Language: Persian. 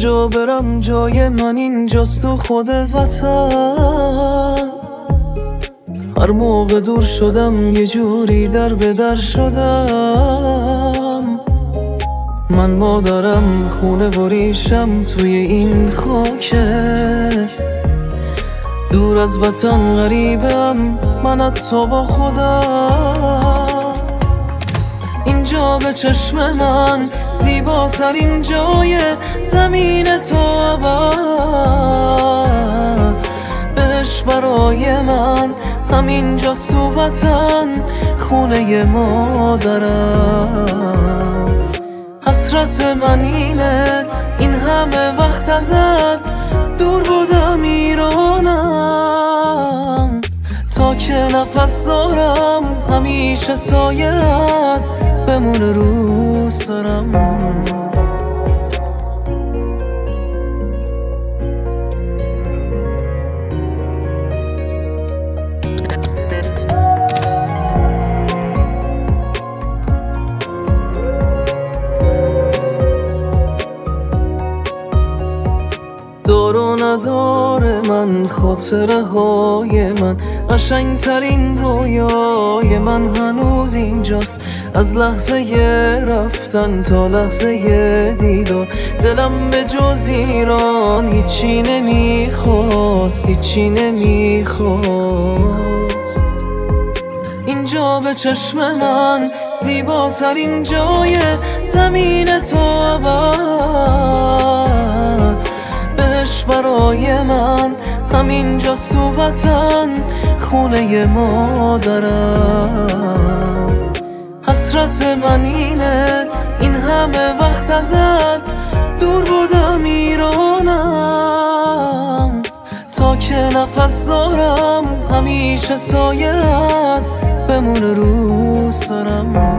جا برم جای من اینجاست تو خود وطن. هر موقع دور شدم یه جوری در به در شدم. من مادرم خونه و ریشم توی این خاکه. دور از وطن غریبم من حتی با خودم. اینجا به چشم من زیباترین جای زمین تو ابد. بهش برای من همینجاست تو وطن خونه مادرم. حسرت من اینه این همه وقت ازت دور بودم ایرانم. تا که نفس دارم همیشه سایه‌ات بمونه رو سرم. دار و نداره من خاطره های من قشنگترین رویای من هنوز اینجاست. از لحظه رفتن تا لحظه دیدار دلم به جز ایران هیچی نمیخواست، هیچی نمیخواست. اینجا به چشم من زیباترین جای زمین تو ابد. بهش برای من همینجاست تو وطن خونه مادرم. حسرت من اینه این همه وقت ازت دور بودم ایرانم. تا که نفس دارم همیشه سایه‌ات بمونه رو سرم.